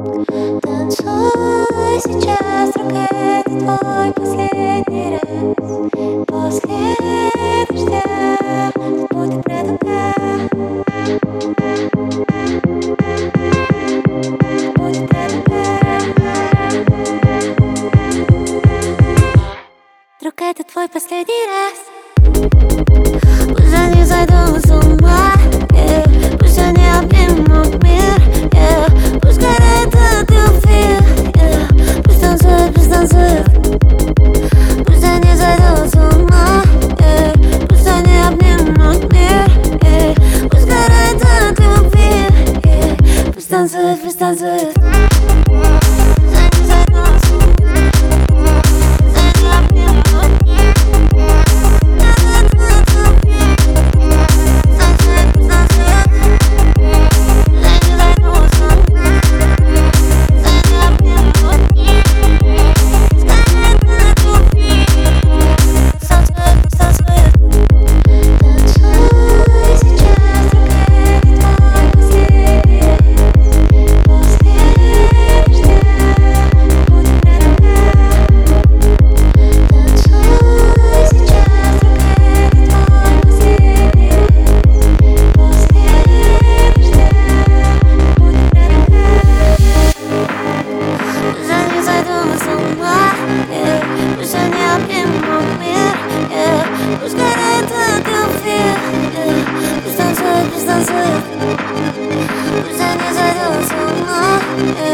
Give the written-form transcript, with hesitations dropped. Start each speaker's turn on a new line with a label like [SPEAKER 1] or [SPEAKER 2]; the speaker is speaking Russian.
[SPEAKER 1] Танцуй сейчас, друг, это твой последний раз. После дождя тут будет предуга. Будет предуга. Друг, это твой последний раз. Пусть они зайдут с ума, yeah. Пусть они обнимут мир, yeah. Пусть горит от любви, yeah. Пусть танцуют, пусть танцуют. Пусть они зайдут с ума, yeah. Пусть они обнимут мир, yeah. Пусть горит от любви, yeah. Пусть танцуют, пусть танцуют. Пусть они зайдут с ума,